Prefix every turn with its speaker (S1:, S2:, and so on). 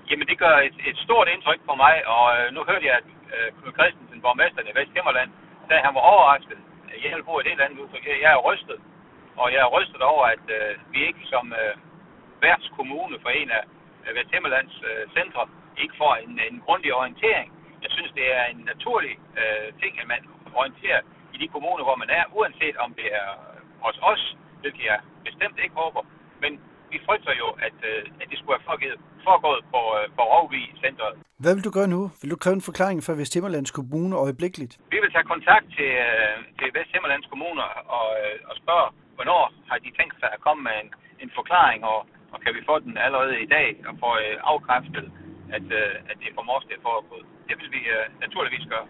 S1: Jamen det gør et stort indtryk på mig, og nu hørte jeg, at Knud Christensen, borgmesteren i Vesthimmerland, sagde, at han var overrasket. Jeg bor et helt andet udtryk. Jeg er rystet, og jeg er rystet over, at vi ikke som værtskommune for en af Vesthimmerlands centre ikke får en grundig orientering. Jeg synes, det er en naturlig ting, at man orienterer i de kommuner, hvor man er, uanset om det er hos os, hvilket jeg bestemt ikke håber, men vi frygter jo, at det skulle have foregået på Rovvig Centeret.
S2: Hvad vil du gøre nu? Vil du kræve en forklaring fra Vesthimmerlands Kommune øjeblikkeligt?
S1: Vi vil tage kontakt til Vesthimmerlands Kommune og spørge, hvornår har de tænkt sig at komme med en forklaring, og kan vi få den allerede i dag og få afkræftet, at det er for mors, det er foregået. Det vil vi naturligvis gøre.